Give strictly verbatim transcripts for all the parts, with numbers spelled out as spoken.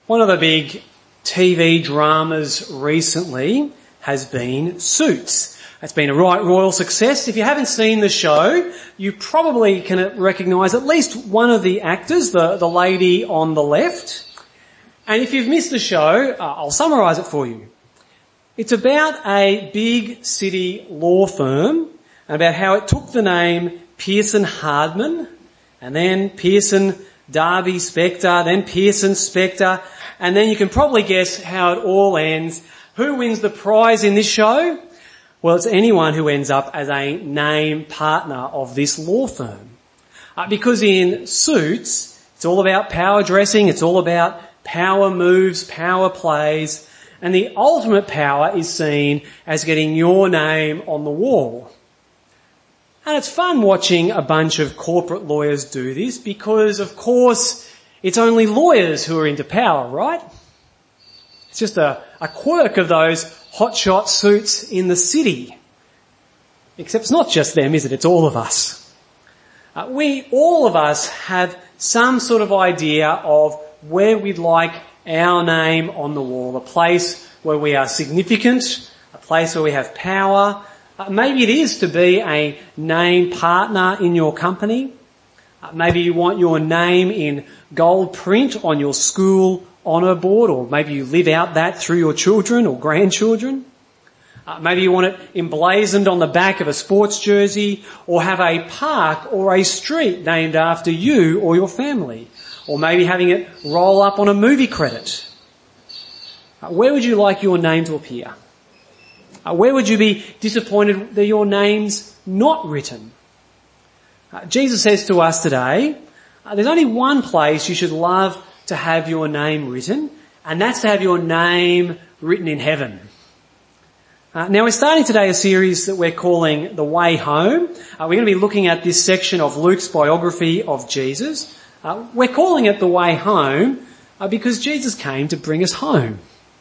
One of the big T V dramas recently has been Suits. It's been a right royal success. If you haven't seen the show, you probably can recognise at least one of the actors, the, the lady on the left. And if you've missed the show, uh, I'll summarise it for you. It's about a big city law firm and about how it took the name Pearson Hardman and then Pearson Darby Spector, then Pearson Spector, and then you can probably guess how it all ends. Who wins the prize in this show? Well, it's anyone who ends up as a name partner of this law firm. Uh, because in Suits, it's all about power dressing, it's all about power moves, power plays, and the ultimate power is seen as getting your name on the wall. And it's fun watching a bunch of corporate lawyers do this because, of course, it's only lawyers who are into power, right? It's just a, a quirk of those hotshot suits in the city. Except it's not just them, is it? It's all of us. Uh, we, all of us, have some sort of idea of where we'd like our name on the wall, a place where we are significant, a place where we have power. Uh, maybe it is to be a name partner in your company. Uh, maybe you want your name in gold print on your school honour board, or maybe you live out that through your children or grandchildren. Uh, maybe you want it emblazoned on the back of a sports jersey, or have a park or a street named after you or your family. Or maybe having it roll up on a movie credit. Uh, where would you like your name to appear? Uh, where would you be disappointed that your name's not written? Uh, Jesus says to us today, uh, there's only one place you should love to have your name written, and that's to have your name written in heaven. Uh, now we're starting today a series that we're calling The Way Home. Uh, we're going to be looking at this section of Luke's biography of Jesus. Uh, we're calling it The Way Home uh, because Jesus came to bring us home.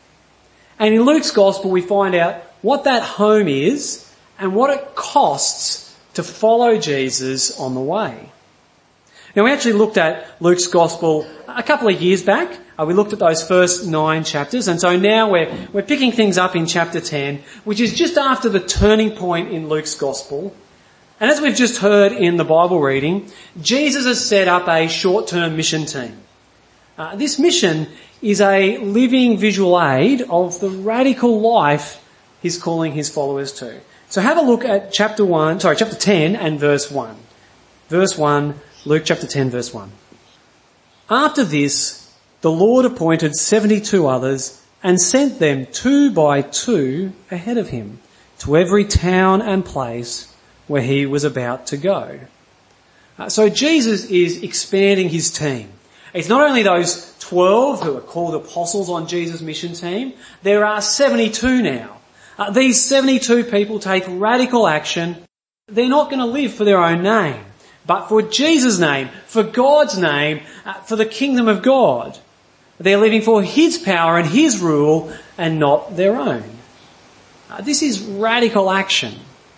And in Luke's Gospel we find out what that home is and what it costs to follow Jesus on the way. Now we actually looked at Luke's Gospel a couple of years back. Uh, we looked at those first nine chapters, and so now we're, we're picking things up in chapter ten, which is just after the turning point in Luke's Gospel. And as we've just heard in the Bible reading, Jesus has set up a short-term mission team. Uh, this mission is a living visual aid of the radical life he's calling his followers to. So have a look at chapter one, sorry, chapter ten and verse one. Verse one, Luke chapter ten, verse one. After this, the Lord appointed seventy-two others and sent them two by two ahead of him to every town and place where he was about to go. Uh, so Jesus is expanding his team. It's not only those twelve who are called apostles on Jesus' mission team, there are seventy-two now. Uh, these seventy-two people take radical action. They're not going to live for their own name, but for Jesus' name, for God's name, uh, for the kingdom of God. They're living for his power and his rule and not their own. Uh, this is radical action.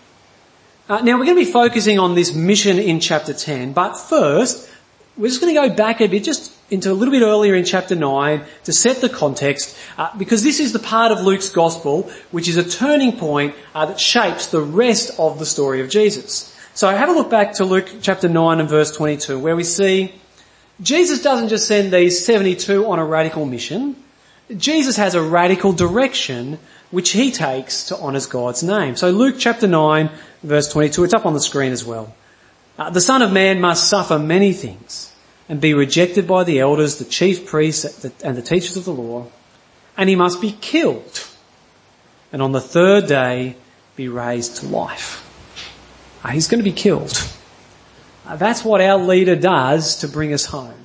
Uh, now we're going to be focusing on this mission in chapter ten, but first we're just going to go back a bit, just into a little bit earlier in chapter nine to set the context, uh, because this is the part of Luke's Gospel which is a turning point uh, that shapes the rest of the story of Jesus. So have a look back to Luke chapter nine and verse twenty-two, where we see Jesus doesn't just send these seventy-two on a radical mission. Jesus has a radical direction which he takes to honour God's name. So Luke chapter nine verse twenty-two, it's up on the screen as well. Uh, the Son of Man must suffer many things and be rejected by the elders, the chief priests and the teachers of the law, and he must be killed and on the third day be raised to life. Uh, he's going to be killed. Uh, that's what our leader does to bring us home.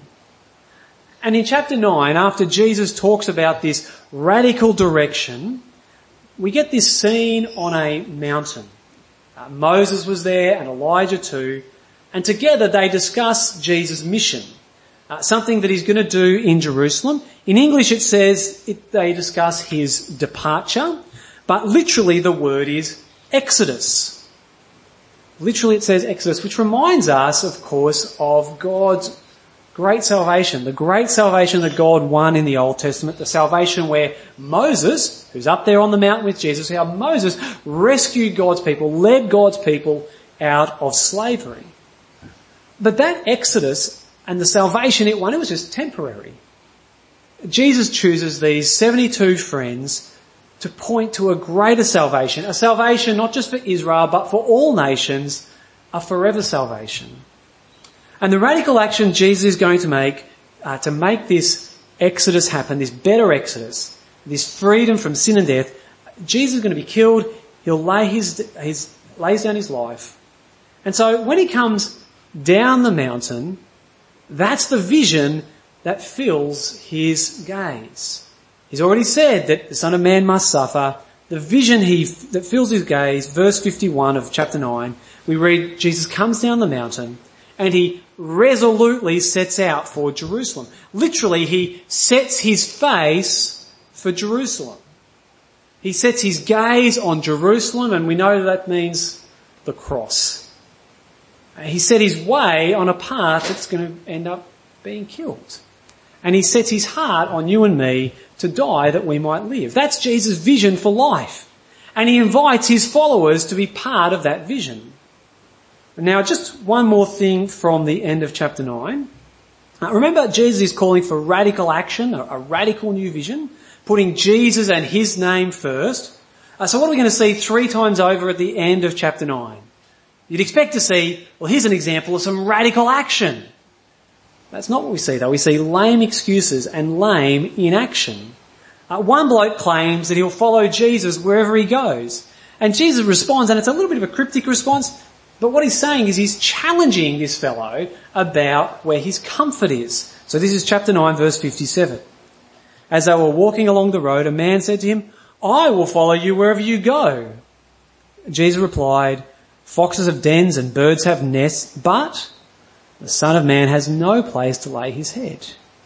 And in chapter nine, after Jesus talks about this radical direction, we get this scene on a mountain. Uh, Moses was there and Elijah too, and together they discuss Jesus' mission, uh, something that he's going to do in Jerusalem. In English it says it, they discuss his departure, but literally the word is Exodus. Literally it says Exodus, which reminds us, of course, of God's great salvation, the great salvation that God won in the Old Testament, the salvation where Moses, who's up there on the mountain with Jesus, how Moses rescued God's people, led God's people out of slavery. But that Exodus and the salvation it won, it was just temporary. Jesus chooses these seventy-two friends to point to a greater salvation, a salvation not just for Israel but for all nations, a forever salvation. And the radical action Jesus is going to make uh, to make this Exodus happen, this better Exodus, this freedom from sin and death, Jesus is going to be killed. He'll lay his, his lays down his life. And so when he comes down the mountain, that's the vision that fills his gaze. He's already said that the Son of Man must suffer. The vision he that fills his gaze, verse fifty-one of chapter nine, we read Jesus comes down the mountain and he resolutely sets out for Jerusalem. Literally, he sets his face for Jerusalem. He sets his gaze on Jerusalem, and we know that means the cross. He set his way on a path that's going to end up being killed. And he sets his heart on you and me to die that we might live. That's Jesus' vision for life. And he invites his followers to be part of that vision. Now, just one more thing from the end of chapter nine. Uh, remember, Jesus is calling for radical action, a, a radical new vision, putting Jesus and his name first. Uh, so what are we going to see three times over at the end of chapter nine? You'd expect to see, well, here's an example of some radical action. That's not what we see, though. We see lame excuses and lame inaction. Uh, one bloke claims that he'll follow Jesus wherever he goes. And Jesus responds, and it's a little bit of a cryptic response, but what he's saying is he's challenging this fellow about where his comfort is. So this is chapter nine, verse fifty-seven. As they were walking along the road, a man said to him, I will follow you wherever you go. Jesus replied, foxes have dens and birds have nests, but the Son of Man has no place to lay his head.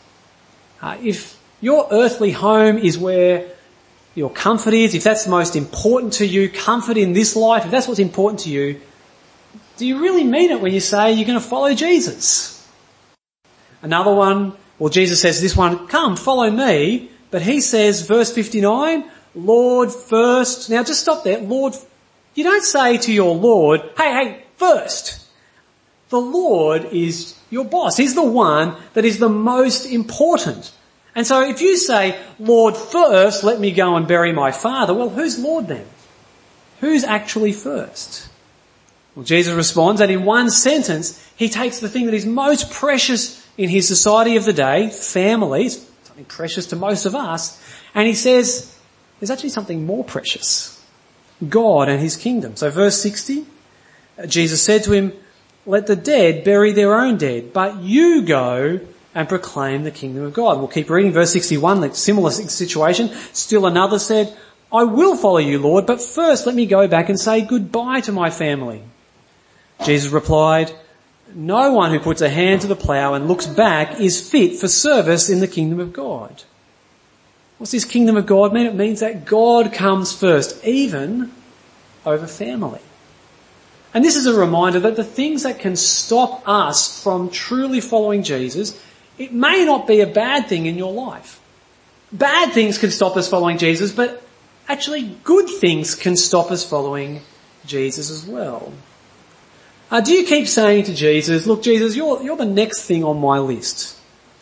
Uh, if your earthly home is where your comfort is, if that's the most important to you, comfort in this life, if that's what's important to you, do you really mean it when you say you're going to follow Jesus? Another one, well, Jesus says this one, come, follow me. But he says, verse fifty-nine, Lord first. Now just stop there. Lord, you don't say to your Lord, hey, hey, first. The Lord is your boss. He's the one that is the most important. And so if you say, Lord first, let me go and bury my father, well, who's Lord then? Who's actually first? Well, Jesus responds, and in one sentence, he takes the thing that is most precious in his society of the day, family, something precious to most of us, and he says, there's actually something more precious. God and his kingdom. So verse sixty, Jesus said to him, let the dead bury their own dead, but you go and proclaim the kingdom of God. We'll keep reading verse sixty-one, the similar situation. Still another said, I will follow you, Lord, but first let me go back and say goodbye to my family. Jesus replied, no one who puts a hand to the plough and looks back is fit for service in the kingdom of God. What's this kingdom of God mean? It means that God comes first, even over family. And this is a reminder that the things that can stop us from truly following Jesus, it may not be a bad thing in your life. Bad things can stop us following Jesus, but actually good things can stop us following Jesus as well. Uh, do you keep saying to Jesus, look, Jesus, you're, you're the next thing on my list.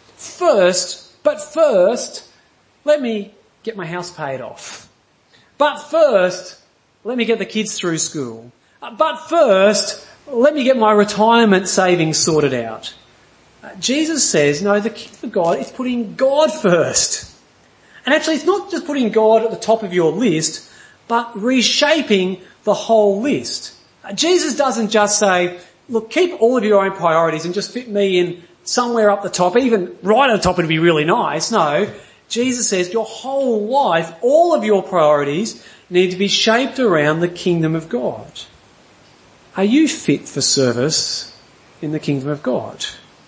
First, but first, let me get my house paid off. But first, let me get the kids through school. Uh, but first, let me get my retirement savings sorted out. Uh, Jesus says, no, the kingdom of God is putting God first. And actually, it's not just putting God at the top of your list, but reshaping the whole list. Jesus doesn't just say, look, keep all of your own priorities and just fit me in somewhere up the top, even right at the top would be really nice. No, Jesus says your whole life, all of your priorities need to be shaped around the kingdom of God. Are you fit for service in the kingdom of God?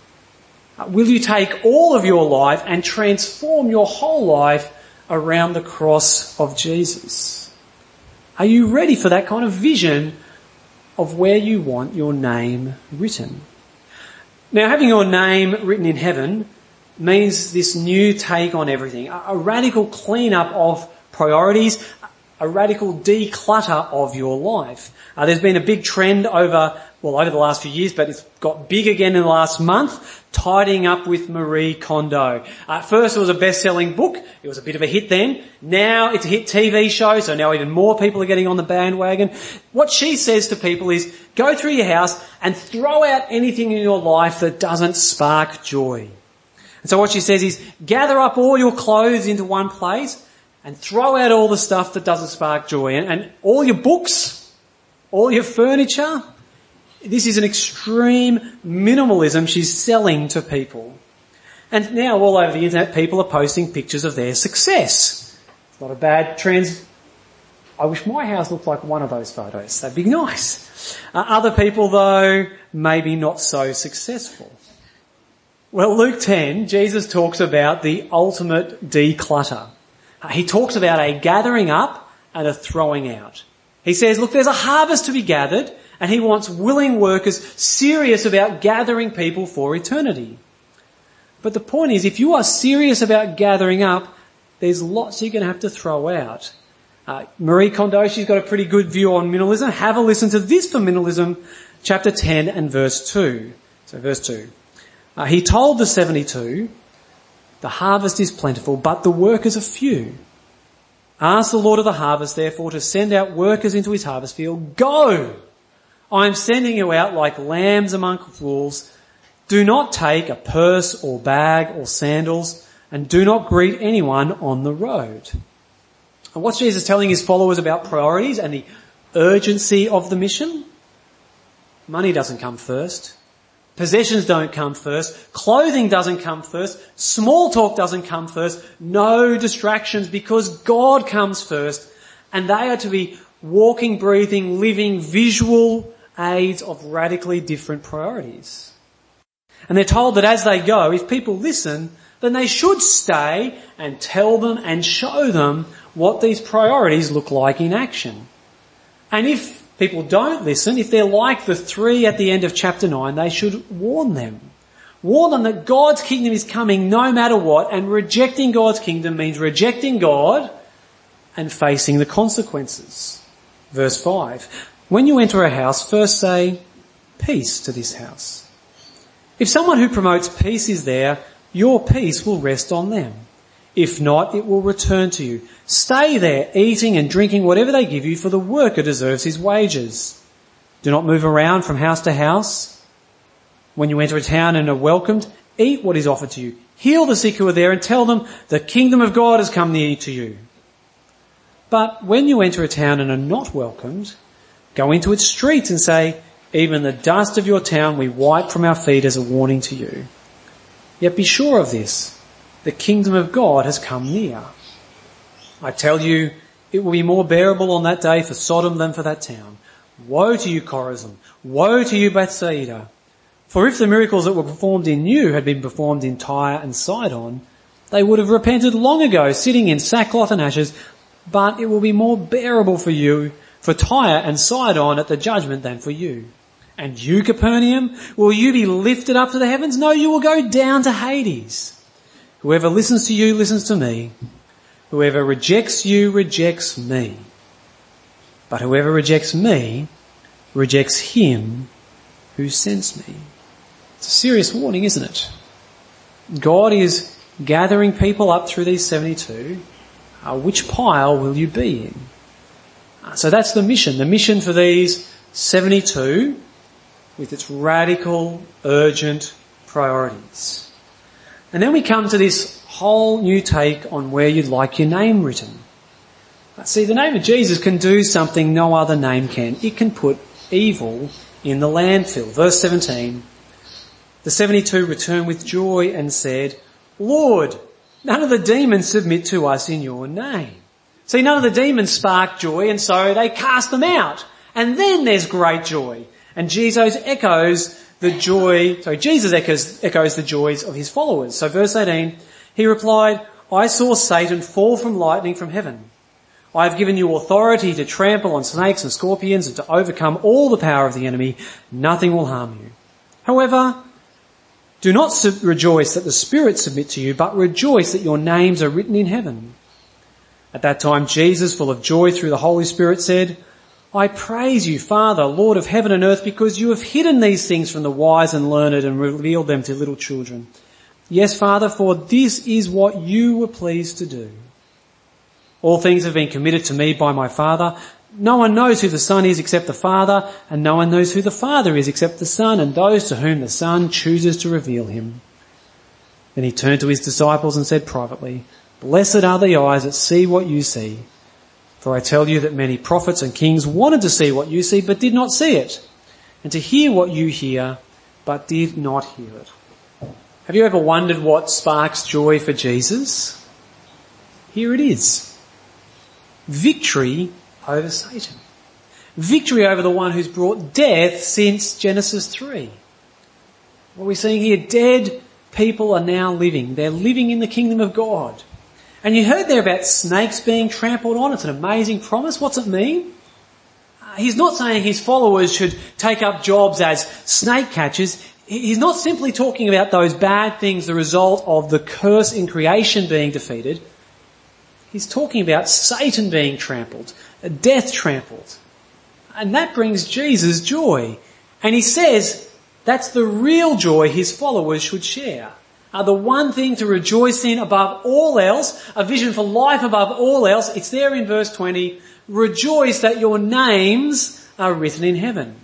Will you take all of your life and transform your whole life around the cross of Jesus? Are you ready for that kind of vision of where you want your name written? Now, having your name written in heaven means this new take on everything, a, a radical clean-up of priorities, a radical declutter of your life. Uh, there's been a big trend over, well, over the last few years, but it's got big again in the last month, Tidying Up with Marie Kondo. Uh, at first it was a best-selling book. It was a bit of a hit then. Now it's a hit T V show, so now even more people are getting on the bandwagon. What she says to people is, go through your house and throw out anything in your life that doesn't spark joy. And so what she says is, gather up all your clothes into one place and throw out all the stuff that doesn't spark joy. And, and all your books, all your furniture. This is an extreme minimalism she's selling to people. And now all over the internet people are posting pictures of their success. It's not a bad trend. I wish my house looked like one of those photos. That'd be nice. Uh, other people though, maybe not so successful. Well, Luke ten, Jesus talks about the ultimate declutter. Uh, he talks about a gathering up and a throwing out. He says, look, there's a harvest to be gathered, and he wants willing workers serious about gathering people for eternity. But the point is, if you are serious about gathering up, there's lots you're going to have to throw out. Uh, Marie Kondo, she's got a pretty good view on minimalism. Have a listen to this for minimalism, chapter ten and verse two. So verse two. Uh, he told the seventy-two, the harvest is plentiful, but the workers are few. Ask the Lord of the harvest, therefore, to send out workers into his harvest field. Go! I am sending you out like lambs among wolves. Do not take a purse or bag or sandals, and do not greet anyone on the road. And what's Jesus telling his followers about priorities and the urgency of the mission? Money doesn't come first. Possessions don't come first. Clothing doesn't come first. Small talk doesn't come first. No distractions, because God comes first. And they are to be walking, breathing, living, visual aids of radically different priorities. And they're told that as they go, if people listen, then they should stay and tell them and show them what these priorities look like in action. And if people don't listen, if they're like the three at the end of chapter nine, they should warn them. Warn them that God's kingdom is coming no matter what, and rejecting God's kingdom means rejecting God and facing the consequences. Verse five. When you enter a house, first say, peace to this house. If someone who promotes peace is there, your peace will rest on them. If not, it will return to you. Stay there, eating and drinking whatever they give you, for the worker deserves his wages. Do not move around from house to house. When you enter a town and are welcomed, eat what is offered to you. Heal the sick who are there and tell them, the kingdom of God has come near to you. But when you enter a town and are not welcomed, go into its streets and say, even the dust of your town we wipe from our feet as a warning to you. Yet be sure of this, the kingdom of God has come near. I tell you, it will be more bearable on that day for Sodom than for that town. Woe to you, Chorazin! Woe to you, Bethsaida! For if the miracles that were performed in you had been performed in Tyre and Sidon, they would have repented long ago, sitting in sackcloth and ashes. But it will be more bearable for you, for Tyre and Sidon at the judgment than for you. And you, Capernaum, will you be lifted up to the heavens? No, you will go down to Hades. Whoever listens to you listens to me. Whoever rejects you rejects me. But whoever rejects me rejects him who sends me. It's a serious warning, isn't it? God is gathering people up through these seventy-two. Uh, which pile will you be in? Uh, so that's the mission. The mission for these seventy-two, with its radical, urgent priorities. And then we come to this whole new take on where you'd like your name written. See, the name of Jesus can do something no other name can. It can put evil in the landfill. Verse seventeen, the seventy-two returned with joy and said, Lord, none of the demons submit to us in your name. See, none of the demons spark joy, and so they cast them out. And then there's great joy. And Jesus echoes the joy, sorry, Jesus echoes, echoes the joys of his followers. So verse eighteen, he replied, I saw Satan fall from lightning from heaven. I have given you authority to trample on snakes and scorpions and to overcome all the power of the enemy. Nothing will harm you. However, Do not sub- rejoice that the spirits submit to you, but rejoice that your names are written in heaven." At that time, Jesus, full of joy through the Holy Spirit, said, "I praise you, Father, Lord of heaven and earth, because you have hidden these things from the wise and learned and revealed them to little children. Yes, Father, for this is what you were pleased to do. All things have been committed to me by my Father. No one knows who the Son is except the Father, and no one knows who the Father is except the Son, and those to whom the Son chooses to reveal him." Then he turned to his disciples and said privately, "Blessed are the eyes that see what you see. For I tell you that many prophets and kings wanted to see what you see, but did not see it, and to hear what you hear, but did not hear it." Have you ever wondered what sparks joy for Jesus? Here it is. Victory over Satan. Victory over the one who's brought death since Genesis three. What we're seeing here, dead people are now living. They're living in the kingdom of God. And you heard there about snakes being trampled on. It's an amazing promise. What's it mean? Uh, he's not saying his followers should take up jobs as snake catchers. He's not simply talking about those bad things, the result of the curse in creation being defeated. He's talking about Satan being trampled, death trampled. And that brings Jesus joy. And he says that's the real joy his followers should share. Uh, the one thing to rejoice in above all else, a vision for life above all else, it's there in verse twenty, rejoice that your names are written in heaven.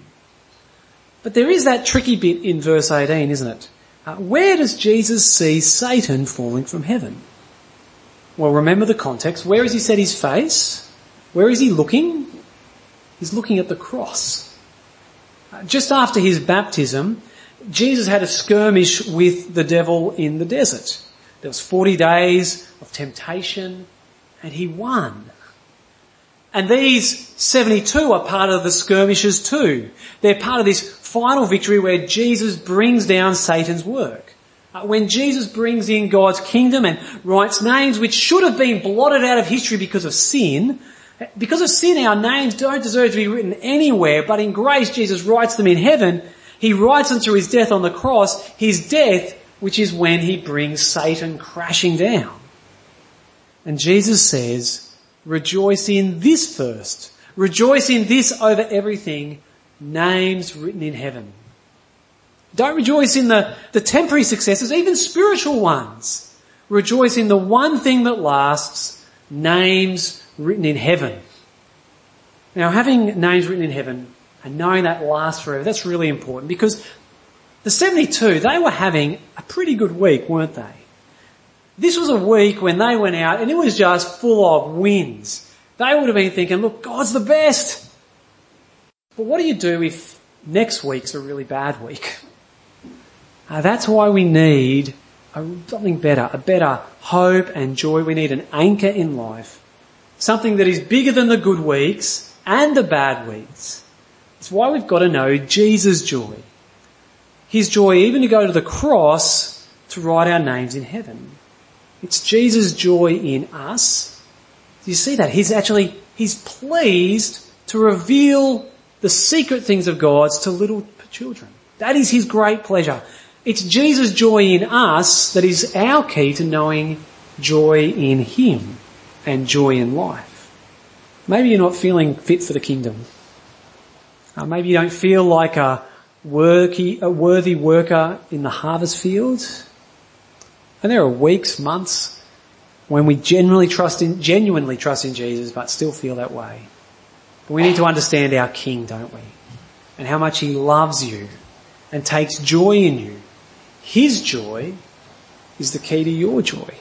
But there is that tricky bit in verse eighteen, isn't it? Uh, where does Jesus see Satan falling from heaven? Well, remember the context. Where has he set his face? Where is he looking? He's looking at the cross. Uh, just after his baptism, Jesus had a skirmish with the devil in the desert. There was forty days of temptation and he won. And these seventy-two are part of the skirmishes too. They're part of this final victory where Jesus brings down Satan's work. Uh, when Jesus brings in God's kingdom and writes names which should have been blotted out of history because of sin, because of sin our names don't deserve to be written anywhere, but in grace Jesus writes them in heaven. He writes them through his death on the cross, his death, which is when he brings Satan crashing down. And Jesus says, rejoice in this first. Rejoice in this over everything, names written in heaven. Don't rejoice in the, the temporary successes, even spiritual ones. Rejoice in the one thing that lasts, names written in heaven. Now, having names written in heaven and knowing that lasts forever, that's really important because the seventy-two, they were having a pretty good week, weren't they? This was a week when they went out and it was just full of wins. They would have been thinking, look, God's the best. But what do you do if next week's a really bad week? Uh, that's why we need a, something better, a better hope and joy. We need an anchor in life. Something that is bigger than the good weeks and the bad weeks. It's why we've got to know Jesus' joy. His joy even to go to the cross to write our names in heaven. It's Jesus' joy in us. Do you see that? He's actually, he's pleased to reveal the secret things of God to little children. That is his great pleasure. It's Jesus' joy in us that is our key to knowing joy in him and joy in life. Maybe you're not feeling fit for the kingdom. Uh, maybe you don't feel like a, worky, a worthy worker in the harvest field. And there are weeks, months, when we genuinely trust in, genuinely trust in Jesus but still feel that way. But we need to understand our King, don't we? And how much he loves you and takes joy in you. His joy is the key to your joy.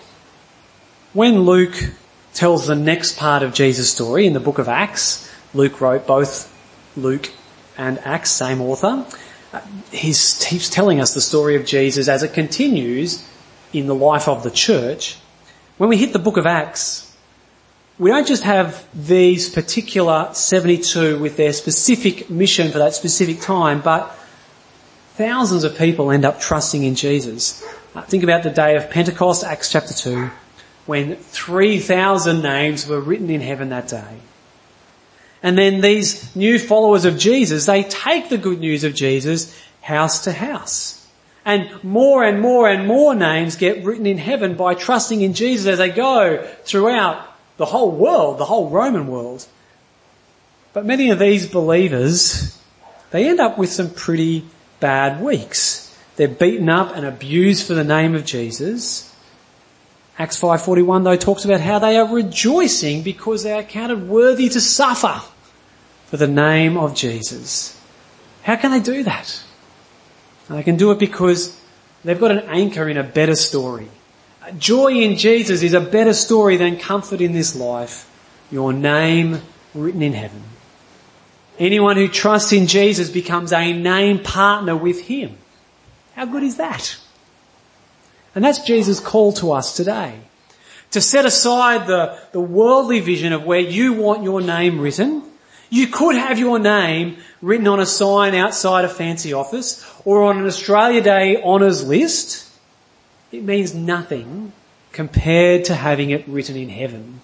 When Luke tells the next part of Jesus' story in the book of Acts, Luke wrote both Luke and Acts, same author, he's, he's telling us the story of Jesus as it continues in the life of the church. When we hit the book of Acts, we don't just have these particular seventy-two with their specific mission for that specific time, but thousands of people end up trusting in Jesus. Uh, think about the day of Pentecost, Acts chapter two, when three thousand names were written in heaven that day. And then these new followers of Jesus, they take the good news of Jesus house to house. And more and more and more names get written in heaven by trusting in Jesus as they go throughout the whole world, the whole Roman world. But many of these believers, they end up with some pretty bad weeks. They're beaten up and abused for the name of Jesus. Acts five forty-one though talks about how they are rejoicing because they are counted worthy to suffer for the name of Jesus. How can they do that? They can do it because they've got an anchor in a better story. Joy in Jesus is a better story than comfort in this life. Your name written in heaven. Anyone who trusts in Jesus becomes a name partner with him. How good is that? And that's Jesus' call to us today. To set aside the, the worldly vision of where you want your name written. You could have your name written on a sign outside a fancy office or on an Australia Day honours list. It means nothing compared to having it written in heaven.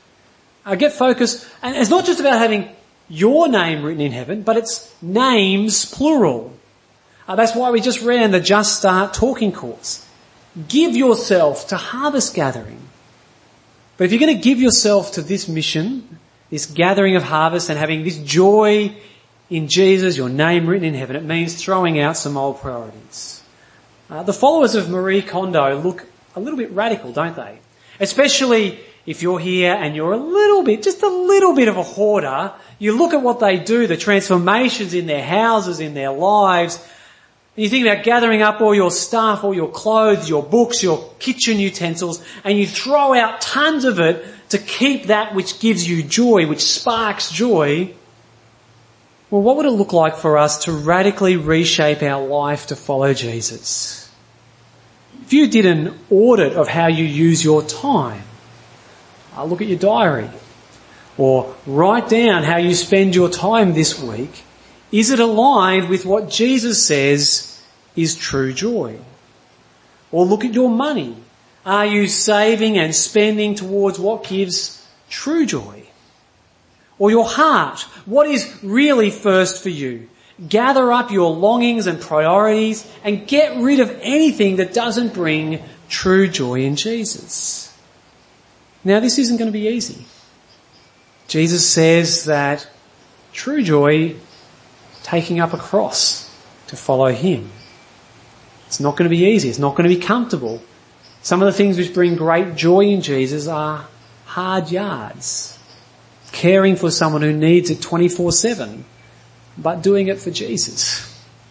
I get focused, and it's not just about having your name written in heaven, but it's names plural. Uh, that's why we just ran the Just Start talking course. Give yourself to harvest gathering. But if you're going to give yourself to this mission, this gathering of harvest and having this joy in Jesus, your name written in heaven, it means throwing out some old priorities. Uh, the followers of Marie Kondo look a little bit radical, don't they? Especially if you're here and you're a little bit, just a little bit of a hoarder. You look at what they do, the transformations in their houses, in their lives. And you think about gathering up all your stuff, all your clothes, your books, your kitchen utensils, and you throw out tons of it to keep that which gives you joy, which sparks joy. Well, what would it look like for us to radically reshape our life to follow Jesus? If you did an audit of how you use your time, I'll look at your diary, or write down how you spend your time this week. Is it aligned with what Jesus says is true joy? Or look at your money. Are you saving and spending towards what gives true joy? Or your heart. What is really first for you? Gather up your longings and priorities and get rid of anything that doesn't bring true joy in Jesus. Now, this isn't going to be easy. Jesus says that true joy, taking up a cross to follow him. It's not going to be easy. It's not going to be comfortable. Some of the things which bring great joy in Jesus are hard yards. Caring for someone who needs it twenty-four seven, but doing it for Jesus.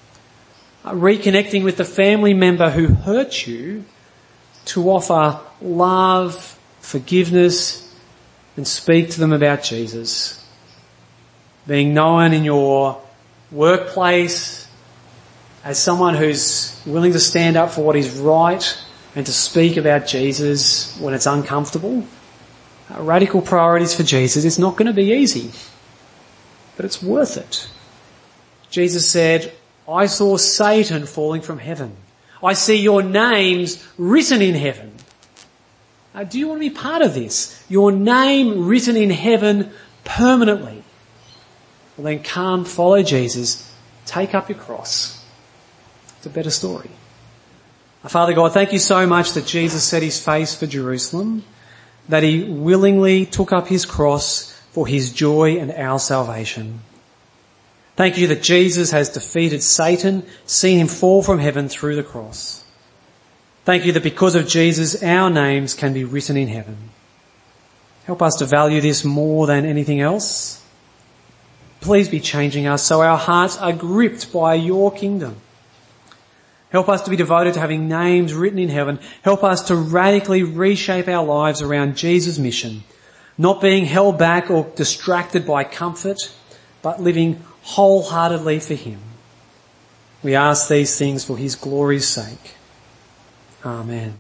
Uh, reconnecting with the family member who hurt you to offer love, forgiveness, and speak to them about Jesus. Being known in your workplace as someone who's willing to stand up for what is right and to speak about Jesus when it's uncomfortable. Uh, radical priorities for Jesus. It's not going to be easy, but it's worth it. Jesus said, I saw Satan falling from heaven. I see your names written in heaven. Uh, do you want to be part of this? Your name written in heaven permanently. Well then come, follow Jesus, take up your cross. It's a better story. Our Father God, thank you so much that Jesus set his face for Jerusalem, that he willingly took up his cross for his joy and our salvation. Thank you that Jesus has defeated Satan, seen him fall from heaven through the cross. Thank you that because of Jesus, our names can be written in heaven. Help us to value this more than anything else. Please be changing us so our hearts are gripped by your kingdom. Help us to be devoted to having names written in heaven. Help us to radically reshape our lives around Jesus' mission, not being held back or distracted by comfort, but living wholeheartedly for him. We ask these things for his glory's sake. Amen.